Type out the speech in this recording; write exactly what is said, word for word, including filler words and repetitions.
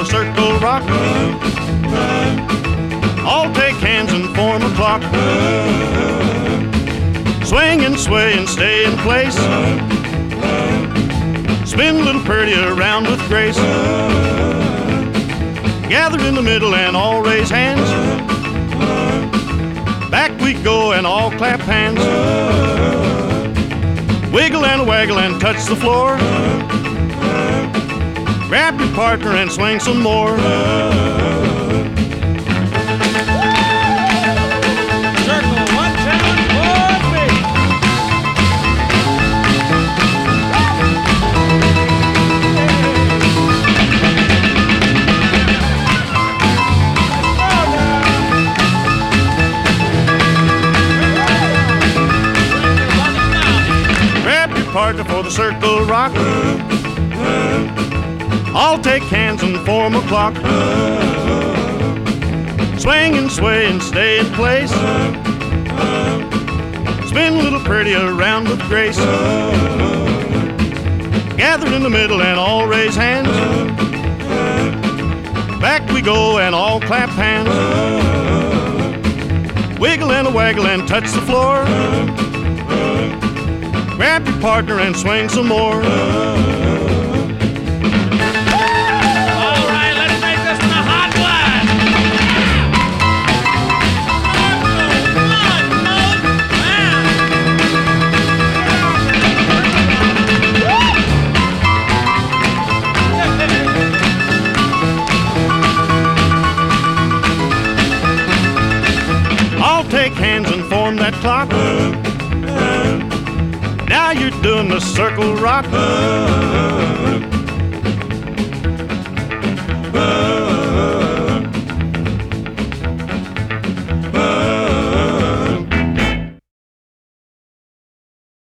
the circle rock. All take hands and form a clock. Swing and sway and stay in place. Spin little pretty around with grace. Gather in the middle and all raise hands. Back we go and all clap hands. Wiggle and waggle and touch the floor. Grab your partner and swing some more. Circle one, two, four, three. Grab your partner for the circle rock. All take hands and form a clock. Swing and sway and stay in place. Spin a little pretty around with grace. Gather in the middle and all raise hands. Back we go and all clap hands. Wiggle and a waggle and touch the floor. Grab your partner and swing some more. Take hands and form that clock. Now you're doing the circle rock.